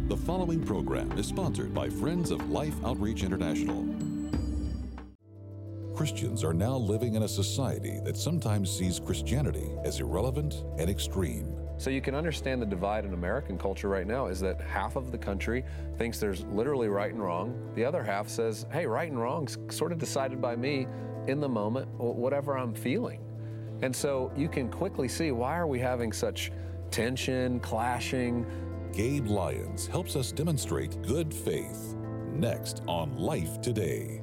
The following program is sponsored by Friends of Life Outreach International. Christians are now living in a society that sometimes sees Christianity as irrelevant and extreme. So you can understand the divide in American culture right now is that half of the country thinks there's literally right and wrong. The other half says, hey, right and wrong's sort of decided by me in the moment, whatever I'm feeling. And so you can quickly see, why are we having such tension, clashing? Gabe Lyons helps us demonstrate good faith. Next on Life Today.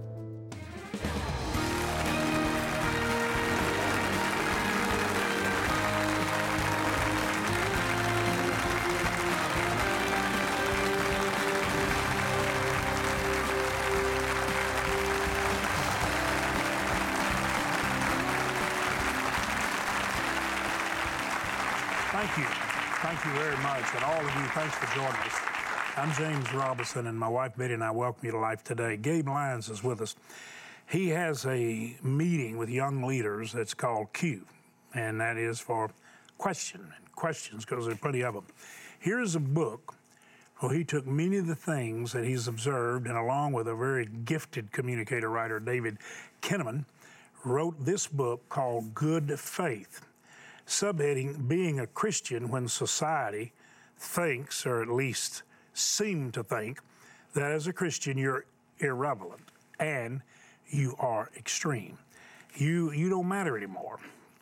Thank you very much, and all of you, thanks for joining us. I'm James Robinson, and my wife Betty and I welcome you to Life Today. Gabe Lyons is with us. He has a meeting with young leaders that's called Q, and that is for questions, because there are plenty of them. Here's a book where he took many of the things that he's observed, and along with a very gifted communicator writer, David Kinnaman, wrote this book called Good Faith. Subheading, Being a Christian When Society Thinks, or at least seem to think, that as a Christian you're irrelevant and you are extreme. You don't matter anymore.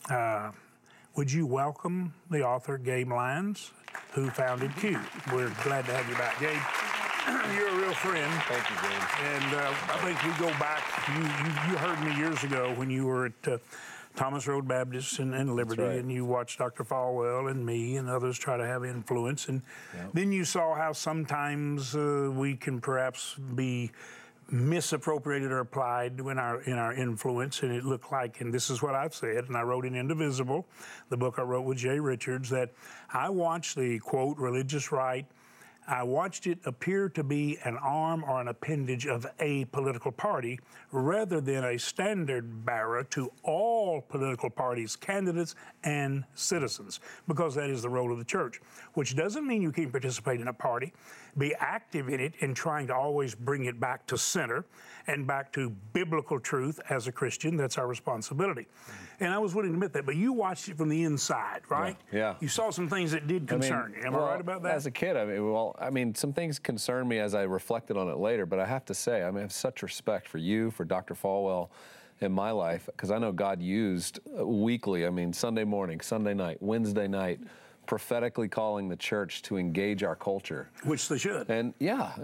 Would you welcome the author, Gabe Lyons, who founded Q? We're glad to have you back, Gabe. You're a real friend. Thank you, James. And I think we go back, you heard me years ago when you were at Thomas Road Baptist and Liberty, right. And you watched Dr. Falwell and me and others try to have influence. And then you saw how sometimes we can perhaps be misappropriated or applied in our influence. And it looked like, and this is what I've said, and I wrote in Indivisible, the book I wrote with Jay Richards, that I watched the, quote, religious right. I watched it appear to be an arm or an appendage of a political party rather than a standard bearer to all political parties, candidates, and citizens, because that is the role of the church, which doesn't mean you can't participate in a party, be active in it in trying to always bring it back to center and back to biblical truth as a Christian. That's our responsibility. And I was willing to admit that, but you watched it from the inside, right? Yeah. You saw some things that did concern you. Am I right about that? As a kid, some things concerned me as I reflected on it later, but I have to say, I have such respect for you, for Dr. Falwell in my life, because I know God used weekly, Sunday morning, Sunday night, Wednesday night, prophetically calling the church to engage our culture, which they should. And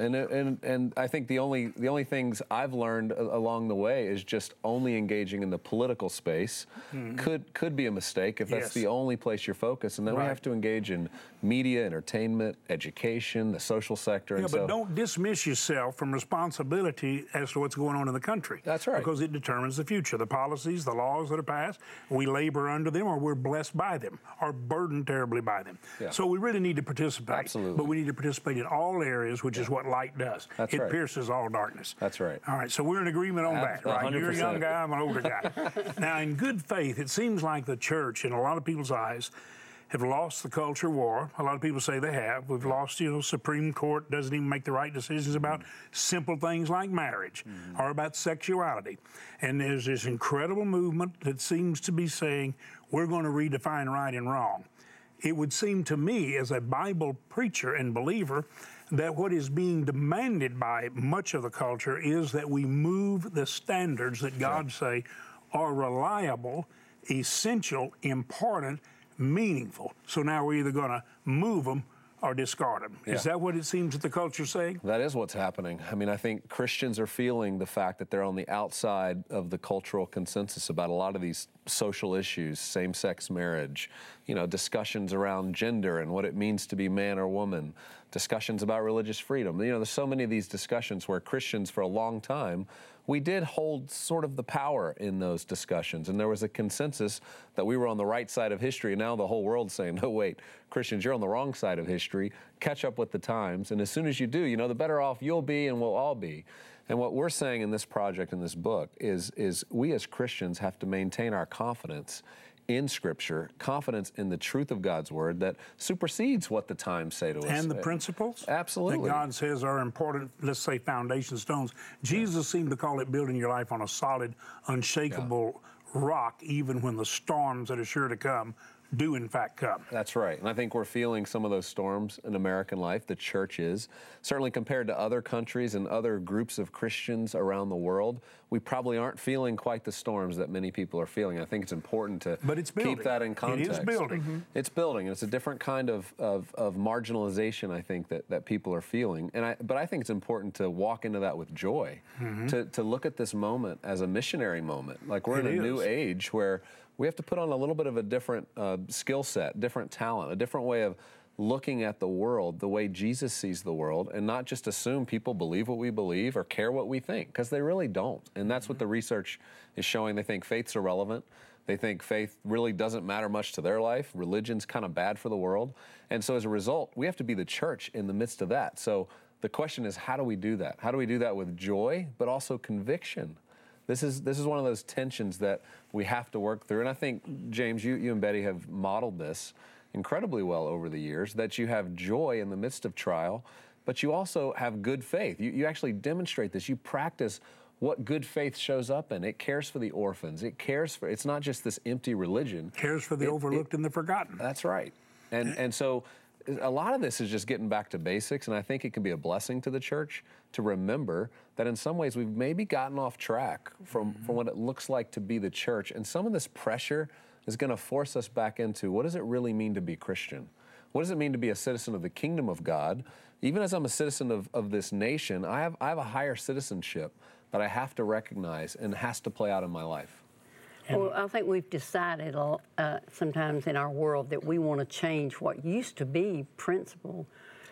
and I think the only things I've learned along the way is just only engaging in the political space could be a mistake if that's the only place you're focused. And then we have to engage in media, entertainment, education, the social sector. Yeah, but don't dismiss yourself from responsibility as to what's going on in the country. That's right. Because it determines the future. The policies, the laws that are passed, we labor under them, or we're blessed by them, or burdened terribly by them. Yeah. So we really need to participate. Absolutely. But we need to participate in all areas, which is what light does. That's it right. pierces all darkness. That's right. All right, so we're in agreement on that, right? 100%. You're a young guy, I'm an older guy. Now, in good faith, it seems like the church, in a lot of people's eyes, have lost the culture war. A lot of people say they have. We've lost, Supreme Court doesn't even make the right decisions about simple things like marriage or about sexuality. And there's this incredible movement that seems to be saying, we're going to redefine right and wrong. It would seem to me, as a Bible preacher and believer, that what is being demanded by much of the culture is that we move the standards that God say are reliable, essential, important, meaningful. So now we're either going to move them or discard them. Yeah. Is that what it seems that the culture's saying? That is what's happening. I think Christians are feeling the fact that they're on the outside of the cultural consensus about a lot of these social issues, same-sex marriage, discussions around gender and what it means to be man or woman, discussions about religious freedom. There's so many of these discussions where Christians for a long time, we did hold sort of the power in those discussions. And there was a consensus that we were on the right side of history. And now the whole world's saying, no, wait, Christians, you're on the wrong side of history. Catch up with the times. And as soon as you do, the better off you'll be and we'll all be. And what we're saying in this project, in this book, is we as Christians have to maintain our confidence in Scripture, confidence in the truth of God's Word that supersedes what the times say to us. And the principles Absolutely. that God says are important, let's say foundation stones. Jesus seemed to call it building your life on a solid, unshakable rock, even when the storms that are sure to come do in fact come. That's right. And I think we're feeling some of those storms in American life. The church is. Certainly compared to other countries and other groups of Christians around the world, we probably aren't feeling quite the storms that many people are feeling. I think it's important to keep that in context. It is building. It's building. And it's a different kind of marginalization, I think, that people are feeling. But I think it's important to walk into that with joy, to look at this moment as a missionary moment. Like we're in a new age where we have to put on a little bit of a different skill set, different talent, a different way of looking at the world, the way Jesus sees the world, and not just assume people believe what we believe or care what we think, because they really don't. And that's what the research is showing. They think faith's irrelevant. They think faith really doesn't matter much to their life. Religion's kind of bad for the world. And so as a result, we have to be the church in the midst of that. So the question is, how do we do that? How do we do that with joy, but also conviction? This is one of those tensions that we have to work through. And I think, James, you and Betty have modeled this incredibly well over the years, that you have joy in the midst of trial, but you also have good faith. You actually demonstrate this. You practice what good faith shows up in. It cares for the orphans. It's not just this empty religion. It cares for the overlooked and the forgotten. That's right. And so a lot of this is just getting back to basics, and I think it can be a blessing to the church to remember that in some ways we've maybe gotten off track from what it looks like to be the church. And some of this pressure is going to force us back into, what does it really mean to be Christian? What does it mean to be a citizen of the kingdom of God? Even as I'm a citizen of this nation, I have a higher citizenship that I have to recognize and has to play out in my life. Well, I think we've decided sometimes in our world that we want to change what used to be principle.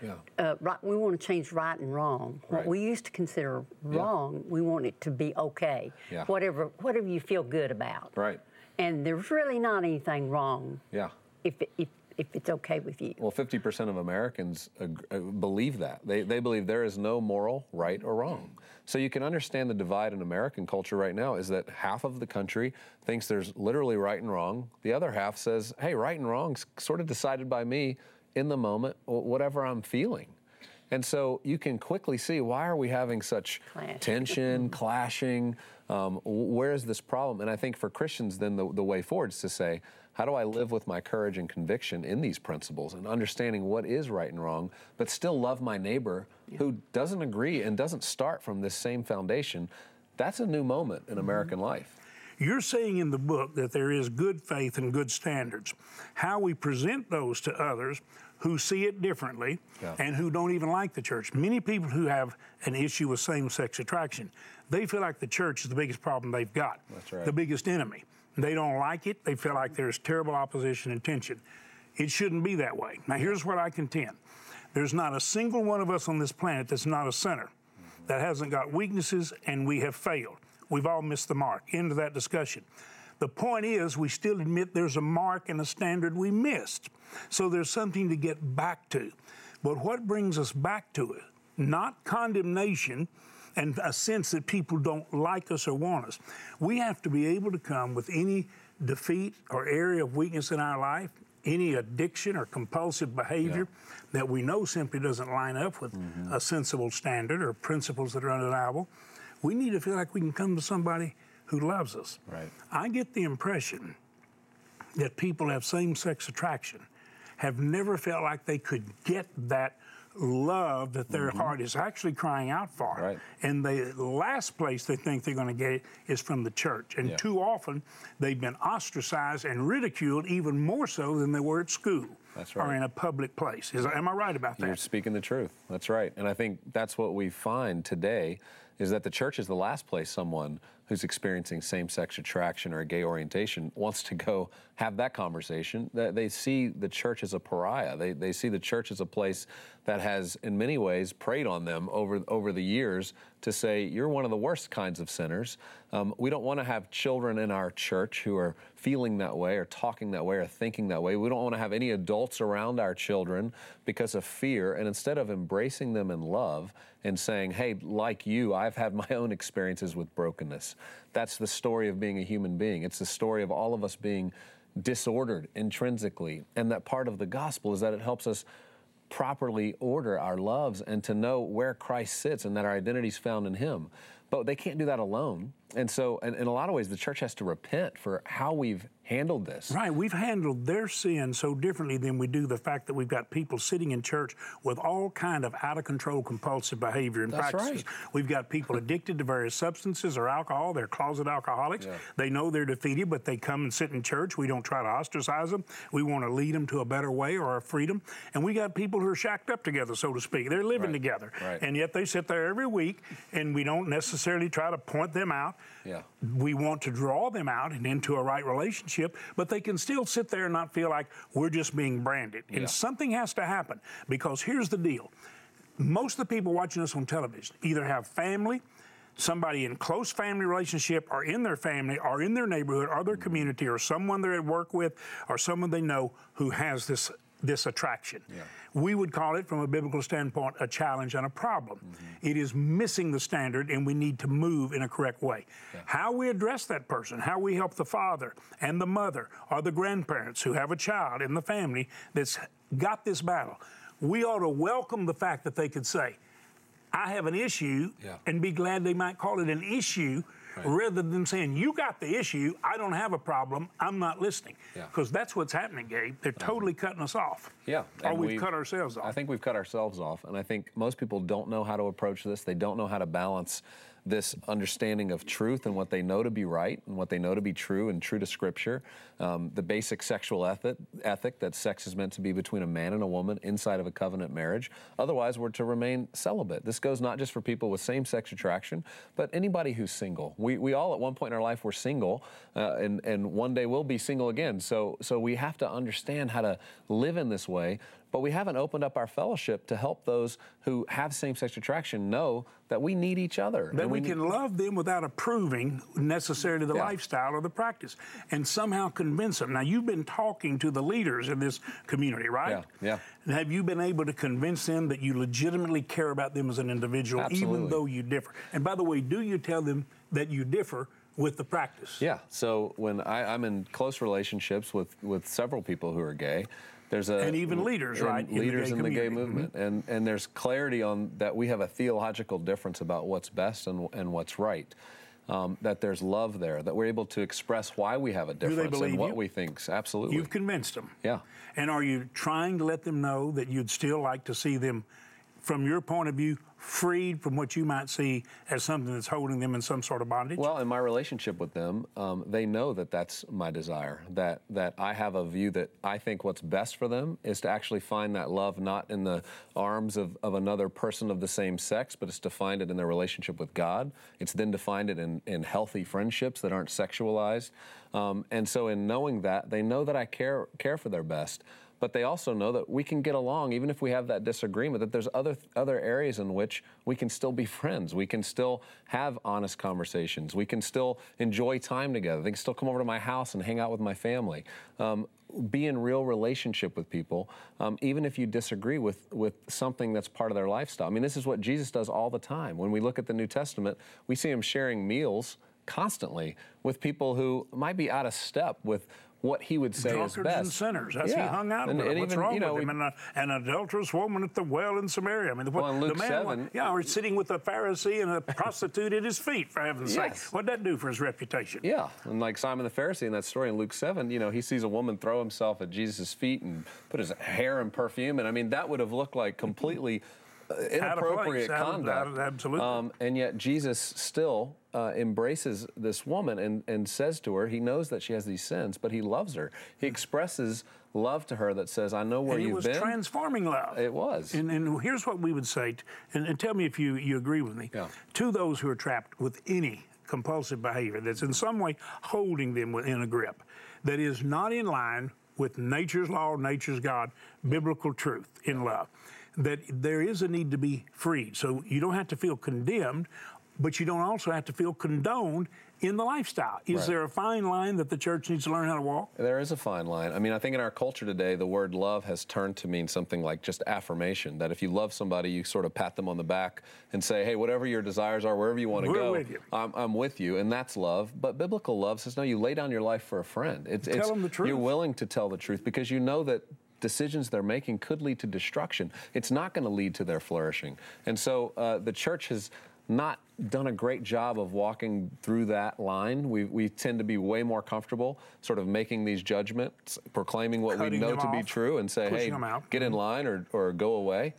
We want to change right and wrong. Right. What we used to consider wrong, we want it to be okay. Whatever you feel good about. Right. And there's really not anything wrong. If it's okay with you. Well, 50% of Americans believe that. They believe there is no moral right or wrong. So you can understand the divide in American culture right now is that half of the country thinks there's literally right and wrong. The other half says, hey, right and wrong's sort of decided by me in the moment, whatever I'm feeling. And so you can quickly see, why are we having such tension, clashing? Where is this problem? And I think for Christians, then the way forward is to say, how do I live with my courage and conviction in these principles and understanding what is right and wrong, but still love my neighbor who doesn't agree and doesn't start from this same foundation? That's a new moment in American life. You're saying in the book that there is good faith and good standards. How we present those to others who see it differently and who don't even like the church. Many people who have an issue with same-sex attraction, they feel like the church is the biggest problem they've got. That's right. The biggest enemy. They don't like it. They feel like there's terrible opposition and tension. It shouldn't be that way. Now, here's what I contend. There's not a single one of us on this planet that's not a sinner, that hasn't got weaknesses, and we have failed. We've all missed the mark. End of that discussion. The point is, we still admit there's a mark and a standard we missed. So there's something to get back to. But what brings us back to it? Not condemnation and a sense that people don't like us or want us. We have to be able to come with any defeat or area of weakness in our life, any addiction or compulsive behavior that we know simply doesn't line up with a sensible standard or principles that are undeniable. We need to feel like we can come to somebody who loves us. Right. I get the impression that people have same-sex attraction have never felt like they could get that love that their heart is actually crying out for. Right. And the last place they think they're going to get it is from the church. And too often, they've been ostracized and ridiculed even more so than they were at school. That's right. Or in a public place. Am I right about that? You're speaking the truth. That's right. And I think that's what we find today is that the church is the last place someone who's experiencing same-sex attraction or a gay orientation wants to go have that conversation. They see the church as a pariah. They see the church as a place that has, in many ways, preyed on them over the years to say, you're one of the worst kinds of sinners. We don't want to have children in our church who are feeling that way or talking that way or thinking that way. We don't want to have any adults around our children because of fear. And instead of embracing them in love and saying, hey, like you, I've had my own experiences with brokenness. That's the story of being a human being. It's the story of all of us being disordered intrinsically. And that part of the gospel is that it helps us properly order our loves and to know where Christ sits and that our identity is found in him. But they can't do that alone. And so, in a lot of ways, the church has to repent for how we've handled this. Right. We've handled their sin so differently than we do the fact that we've got people sitting in church with all kind of out-of-control compulsive behavior and That's practices. right. We've got people addicted to various substances or alcohol. They're closet alcoholics. Yeah. They know they're defeated, but they come and sit in church. We don't try to ostracize them. We want to lead them to a better way or a freedom. And we got people who are shacked up together, so to speak. They're living together. Right. And yet they sit there every week, and we don't necessarily try to point them out. Yeah. We want to draw them out and into a right relationship, but they can still sit there and not feel like we're just being branded. Yeah. And something has to happen, because here's the deal. Most of the people watching us on television either have family, somebody in close family relationship, or in their family, or in their neighborhood, or their community, or someone they're at work with, or someone they know who has this attraction. Yeah. We would call it, from a biblical standpoint, a challenge and a problem. It is missing the standard, and we need to move in a correct way. Yeah. How we address that person, how we help the father and the mother or the grandparents who have a child in the family that's got this battle, we ought to welcome the fact that they could say, I have an issue, and be glad they might call it an issue, rather than saying, you got the issue, I don't have a problem, I'm not listening. Because that's what's happening, Gabe. They're totally cutting us off. Yeah. Or we've cut ourselves off. I think we've cut ourselves off, and I think most people don't know how to approach this. They don't know how to balance this understanding of truth and what they know to be right and what they know to be true and true to Scripture, the basic sexual ethic that sex is meant to be between a man and a woman inside of a covenant marriage. Otherwise, we're to remain celibate. This goes not just for people with same-sex attraction, but anybody who's single. We all at one point in our life were single, and one day we'll be single again. So we have to understand how to live in this way. But we haven't opened up our fellowship to help those who have same-sex attraction know that we need each other. That we can love them without approving necessarily the lifestyle or the practice, and somehow convince them. Now, you've been talking to the leaders in this community, right? Yeah. Have you been able to convince them that you legitimately care about them as an individual, even though you differ? And by the way, do you tell them that you differ with the practice? Yeah. So when I'm in close relationships with several people who are gay, and even leaders, right? Leaders in the gay movement. And there's clarity on that we have a theological difference about what's best and what's right. That there's love there, that we're able to express why we have a difference and what we think. Absolutely. You've convinced them. Yeah. And are you trying to let them know that you'd still like to see them, from your point of view, freed from what you might see as something that's holding them in some sort of bondage? Well, in my relationship with them, they know that that's my desire, that I have a view that I think what's best for them is to actually find that love not in the arms of another person of the same sex, but it's to find it in their relationship with God. It's then to find it in healthy friendships that aren't sexualized. And so in knowing that, they know that I care for their best. But they also know that we can get along, even if we have that disagreement, that there's other areas in which we can still be friends. We can still have honest conversations. We can still enjoy time together. They can still come over to my house and hang out with my family. Be in real relationship with people, even if you disagree with something that's part of their lifestyle. I mean, this is what Jesus does all the time. When we look at the New Testament, we see him sharing meals constantly with people who might be out of step with what he would say is best. Drunkards and sinners. That's he hung out with. What's wrong with him? And an adulterous woman at the well in Samaria. I mean, in Luke 7. Or sitting with a Pharisee and a prostitute at his feet, for heaven's sake. What'd that do for his reputation? Yeah, and like Simon the Pharisee in that story in Luke 7, he sees a woman throw himself at Jesus' feet and put his hair in perfume. And I mean, that would have looked like completely inappropriate conduct. Absolutely. And yet Jesus still embraces this woman and says to her, he knows that she has these sins, but he loves her. He expresses love to her that says, I know where you've been. It was transforming love. It was. And here's what we would say, and tell me if you agree with me. To those who are trapped with any compulsive behavior that's in some way holding them in a grip, that is not in line with nature's law, nature's God, biblical truth in love, that there is a need to be freed. So you don't have to feel condemned. but you don't also have to feel condoned in the lifestyle. Is there a fine line that the church needs to learn how to walk? There is a fine line. I mean, I think in our culture today, the word love has turned to mean something like just affirmation, that if you love somebody, you sort of pat them on the back and say, hey, whatever your desires are, wherever you want to go, with you. I'm with you, and that's love. But biblical love says, no, you lay down your life for a friend. Tell them the truth. You're willing to tell the truth because you know that decisions they're making could lead to destruction. It's not going to lead to their flourishing. And so the church has not done a great job of walking through that line. We tend to be way more comfortable sort of making these judgments, proclaiming what we know to be true and say, hey, get in line or go away.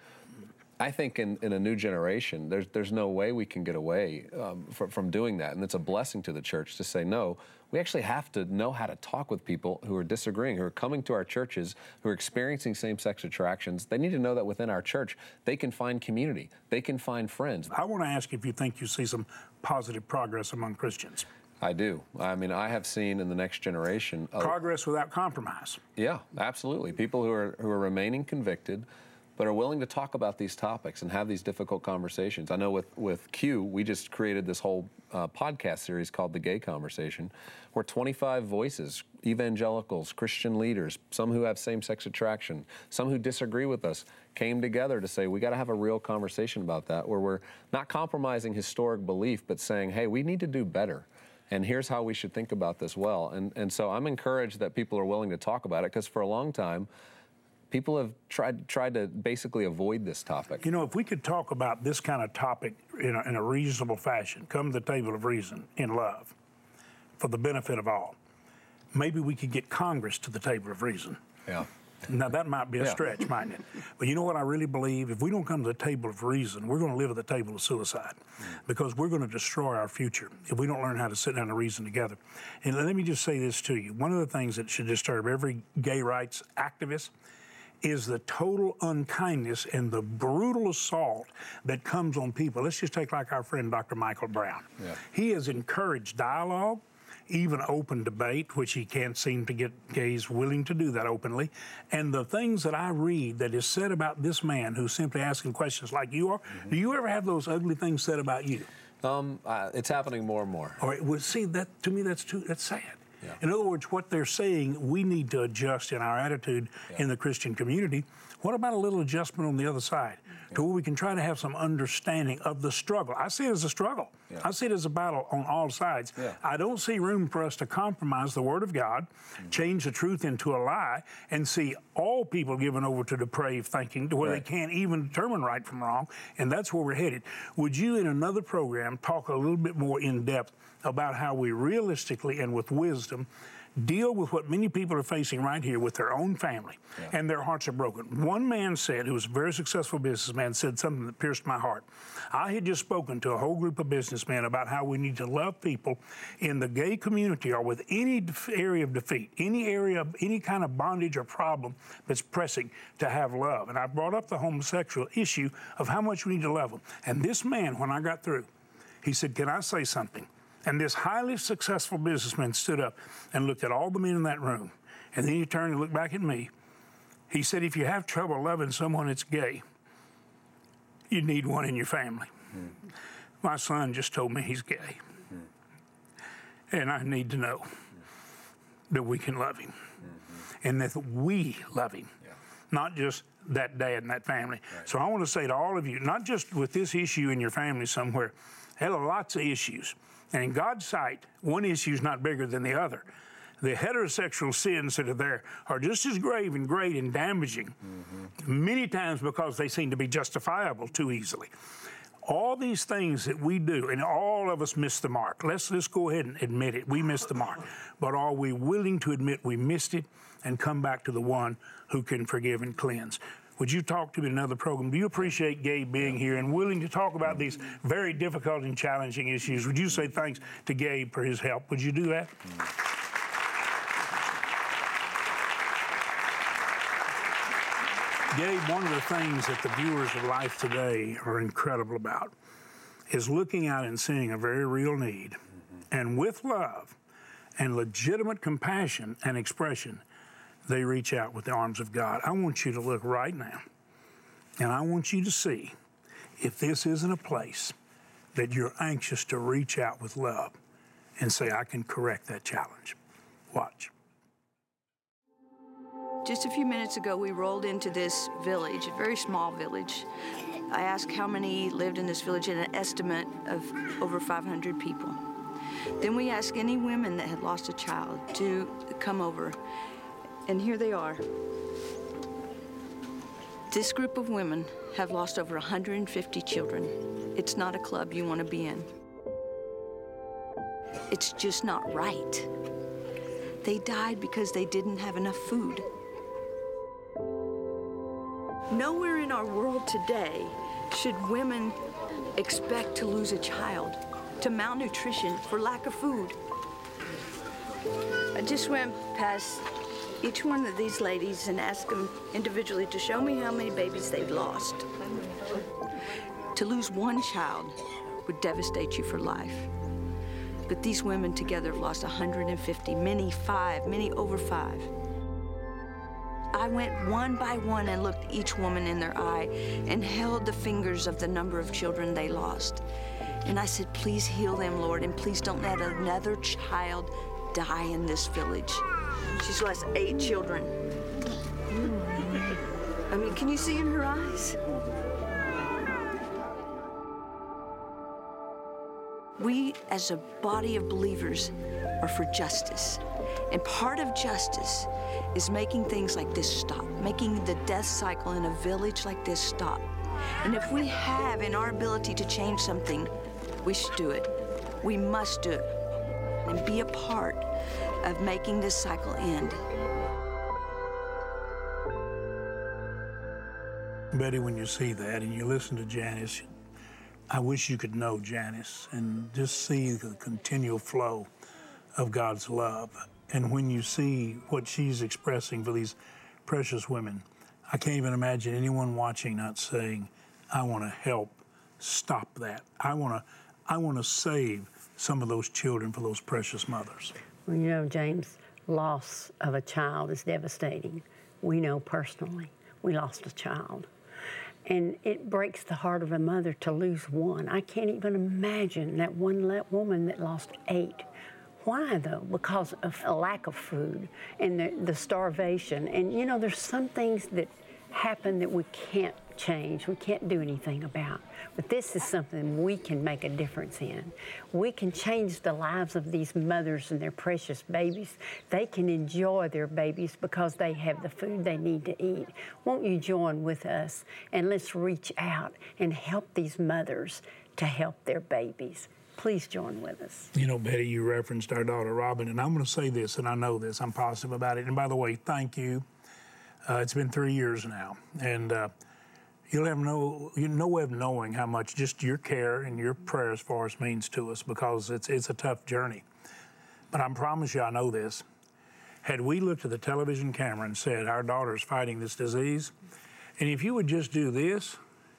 I think in a new generation, there's no way we can get away from doing that. And it's a blessing to the church to say, no, we actually have to know how to talk with people who are disagreeing, who are coming to our churches, who are experiencing same-sex attractions. They need to know that within our church, they can find community. They can find friends. I want to ask if you think you see some positive progress among Christians. I do. I mean, I have seen in the next generation progress without compromise. Yeah, absolutely. People who are remaining convicted, but are willing to talk about these topics and have these difficult conversations. I know with Q, we just created this whole podcast series called The Gay Conversation, where 25 voices, evangelicals, Christian leaders, some who have same-sex attraction, some who disagree with us, came together to say, we got to have a real conversation about that, where we're not compromising historic belief, but saying, hey, we need to do better. And here's how we should think about this well. And so I'm encouraged that people are willing to talk about it, because for a long time, people have tried to basically avoid this topic. You know, if we could talk about this kind of topic in a reasonable fashion, come to the table of reason in love for the benefit of all, maybe we could get Congress to the table of reason. Yeah. Now, that might be a stretch, mightn't it? But you know what I really believe? If we don't come to the table of reason, we're going to live at the table of suicide, because we're going to destroy our future if we don't learn how to sit down and reason together. And let me just say this to you. One of the things that should disturb every gay rights activist is the total unkindness and the brutal assault that comes on people. Let's just take like our friend Dr. Michael Brown. Yeah. He has encouraged dialogue, even open debate, which he can't seem to get gays willing to do that openly. And the things that I read that is said about this man who's simply asking questions like you are, do you ever have those ugly things said about you? It's happening more and more. All right, well, see, that to me, that's sad. Yeah. In other words, what they're saying, we need to adjust in our attitude in the Christian community. What about a little adjustment on the other side to where we can try to have some understanding of the struggle? I see it as a struggle. Yeah. I see it as a battle on all sides. Yeah. I don't see room for us to compromise the Word of God, change the truth into a lie, and see all people given over to depraved thinking to where they can't even determine right from wrong, and that's where we're headed. Would you, in another program, talk a little bit more in depth about how we realistically and with wisdom deal with what many people are facing right here with their own family, and their hearts are broken? One man said, who was a very successful businessman, said something that pierced my heart. I had just spoken to a whole group of businessmen about how we need to love people in the gay community or with any area of defeat, any area of any kind of bondage or problem that's pressing, to have love. And I brought up the homosexual issue of how much we need to love them. And this man, when I got through, he said, can I say something? And this highly successful businessman stood up and looked at all the men in that room. And then he turned and looked back at me. He said, if you have trouble loving someone that's gay, you need one in your family. My son just told me he's gay. And I need to know that we can love him. And that we love him. Not just that dad and that family. So I want to say to all of you, not just with this issue in your family somewhere, there are lots of issues. And in God's sight, one issue is not bigger than the other. The heterosexual sins that are there are just as grave and great and damaging, many times because they seem to be justifiable too easily. All these things that we do, and all of us miss the mark. Let's go ahead and admit it. We missed the mark. But are we willing to admit we missed it and come back to the one who can forgive and cleanse? Would you talk to me in another program? Do you appreciate Gabe being here and willing to talk about these very difficult and challenging issues? Would you say thanks to Gabe for his help? Would you do that? Gabe, one of the things that the viewers of Life Today are incredible about is looking out and seeing a very real need. And with love and legitimate compassion and expression, they reach out with the arms of God. I want you to look right now, and I want you to see if this isn't a place that you're anxious to reach out with love and say, I can correct that challenge. Watch. Just a few minutes ago, we rolled into this village, a very small village. I asked how many lived in this village, and an estimate of over 500 people. Then we asked any women that had lost a child to come over, and here they are. This group of women have lost over 150 children. It's not a club you want to be in. It's just not right. They died because they didn't have enough food. Nowhere in our world today should women expect to lose a child to malnutrition for lack of food. I just went past each one of these ladies and asked them individually to show me how many babies they've lost. To lose one child would devastate you for life. But these women together have lost 150, many 5, many over 5. I went one by one and looked each woman in their eye and held the fingers of the number of children they lost. And I said, please heal them, Lord, and please don't let another child die in this village. She's lost 8 children. I mean, can you see in her eyes? We, as a body of believers, are for justice. And part of justice is making things like this stop, making the death cycle in a village like this stop. And if we have in our ability to change something, we should do it. We must do it and be a part of making this cycle end. Betty, when you see that and you listen to Janice, I wish you could know Janice and just see the continual flow of God's love. And when you see what she's expressing for these precious women, I can't even imagine anyone watching not saying, I want to help stop that. I want to save some of those children for those precious mothers. Well, you know, James, loss of a child is devastating. We know personally. We lost a child. And it breaks the heart of a mother to lose one. I can't even imagine that one woman that lost 8. Why, though? Because of a lack of food and the starvation. And, you know, there's some things that happen that we can't change, we can't do anything about. But this is something we can make a difference in. We can change the lives of these mothers and their precious babies. They can enjoy their babies because they have the food they need to eat. Won't you join with us and let's reach out and help these mothers to help their babies? Please join with us. You know, Betty, you referenced our daughter, Robin, and I'm going to say this, and I know this, I'm positive about it. And by the way, thank you. It's been 3 years now, and you'll have no way of knowing how much just your care and your prayers for us means to us, because it's a tough journey. But I promise you, I know this. Had we looked at the television camera and said, our daughter's fighting this disease, and if you would just do this,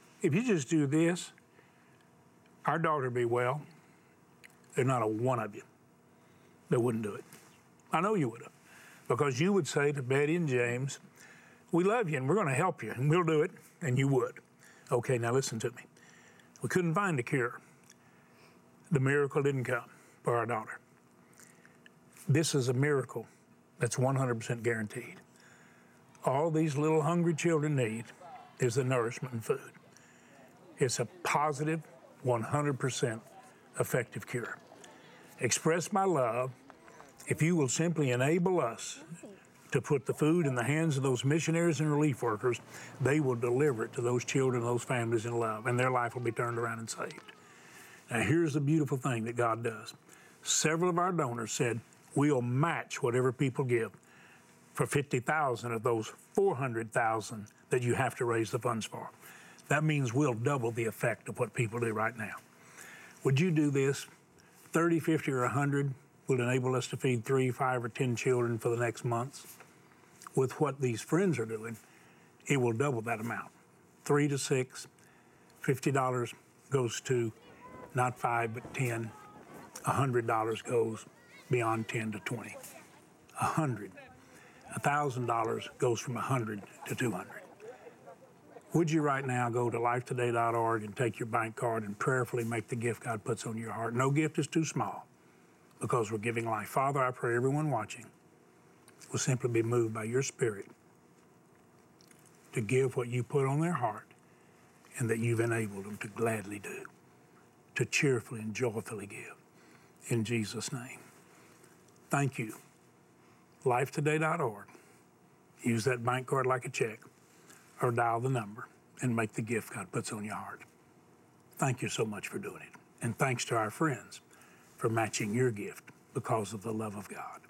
our daughter would be well. There's not a one of you that wouldn't do it. I know you would have, because you would say to Betty and James, we love you and we're going to help you and we'll do it, and you would. Okay, now listen to me. We couldn't find a cure. The miracle didn't come for our daughter. This is a miracle that's 100% guaranteed. All these little hungry children need is the nourishment and food. It's a positive, 100% effective cure. Express my love if you will simply enable us to put the food in the hands of those missionaries and relief workers. They will deliver it to those children, those families in love, and their life will be turned around and saved. Now, here's the beautiful thing that God does. Several of our donors said, we'll match whatever people give for 50,000 of those 400,000 that you have to raise the funds for. That means we'll double the effect of what people do right now. Would you do this? 30, 50, or 100 will enable us to feed 3, 5, or 10 children for the next months. With what these friends are doing, it will double that amount. 3 to 6, $50 goes to not 5 but 10. $100 goes beyond 10 to 20. $1,000 goes from 100 to 200. Would you right now go to lifetoday.org and take your bank card and prayerfully make the gift God puts on your heart? No gift is too small because we're giving life. Father, I pray everyone watching will simply be moved by your Spirit to give what you put on their heart and that you've enabled them to gladly do, to cheerfully and joyfully give. In Jesus' name. Thank you. Lifetoday.org. Use that bank card like a check or dial the number and make the gift God puts on your heart. Thank you so much for doing it. And thanks to our friends for matching your gift because of the love of God.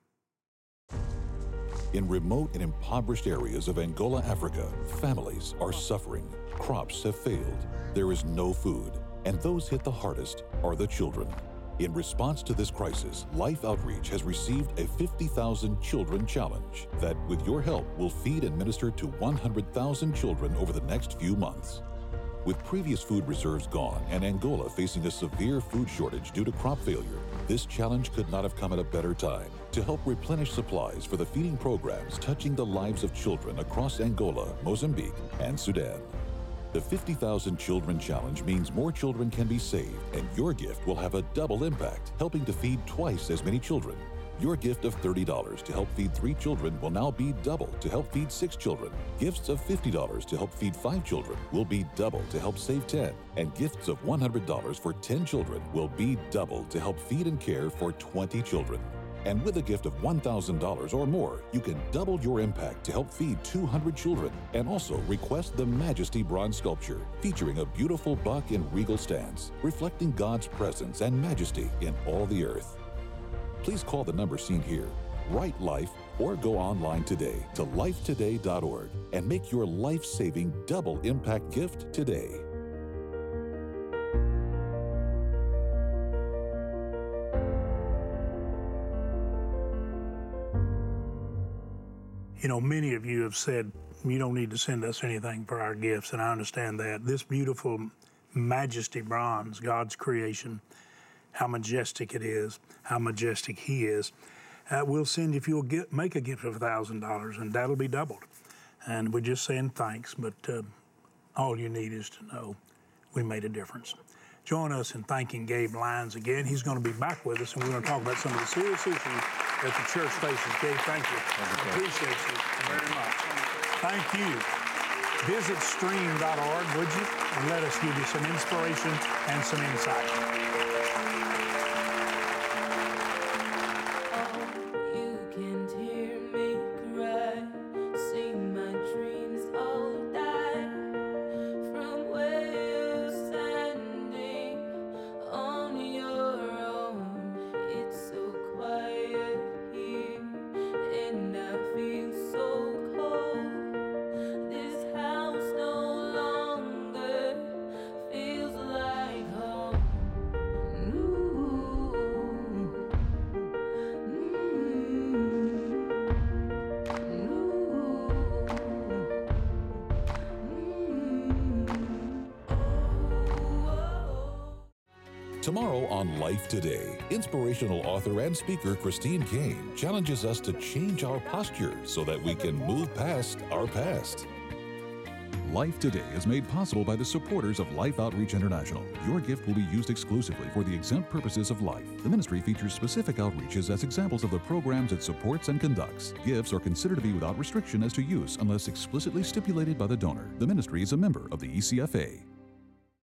In remote and impoverished areas of Angola, Africa, families are suffering. Crops have failed. There is no food. And those hit the hardest are the children. In response to this crisis, Life Outreach has received a 50,000 Children Challenge that, with your help, will feed and minister to 100,000 children over the next few months. With previous food reserves gone and Angola facing a severe food shortage due to crop failure, this challenge could not have come at a better time to help replenish supplies for the feeding programs touching the lives of children across Angola, Mozambique, and Sudan. The 50,000 Children Challenge means more children can be saved, and your gift will have a double impact, helping to feed twice as many children. Your gift of $30 to help feed 3 children will now be double to help feed 6 children. Gifts of $50 to help feed 5 children will be double to help save 10. And gifts of $100 for 10 children will be double to help feed and care for 20 children. And with a gift of $1,000 or more, you can double your impact to help feed 200 children. And also request the Majesty bronze sculpture, featuring a beautiful buck in regal stance, reflecting God's presence and majesty in all the earth. Please call the number seen here, write Life, or go online today to lifetoday.org and make your life-saving double impact gift today. You know, many of you have said, you don't need to send us anything for our gifts, and I understand that. This beautiful Majesty bronze, God's creation, how majestic it is, how majestic He is. We'll send if you'll make a gift of $1,000, and that'll be doubled. And we're just saying thanks, but all you need is to know we made a difference. Join us in thanking Gabe Lyons again. He's going to be back with us, and we're going to talk about some of the serious issues at the church station. Gabe, thank you. I appreciate you very much. Thank you. Visit stream.org, would you? And let us give you some inspiration and some insight. Tomorrow on Life Today, inspirational author and speaker Christine Caine challenges us to change our posture so that we can move past our past. Life Today is made possible by the supporters of Life Outreach International. Your gift will be used exclusively for the exempt purposes of life. The ministry features specific outreaches as examples of the programs it supports and conducts. Gifts are considered to be without restriction as to use unless explicitly stipulated by the donor. The ministry is a member of the ECFA.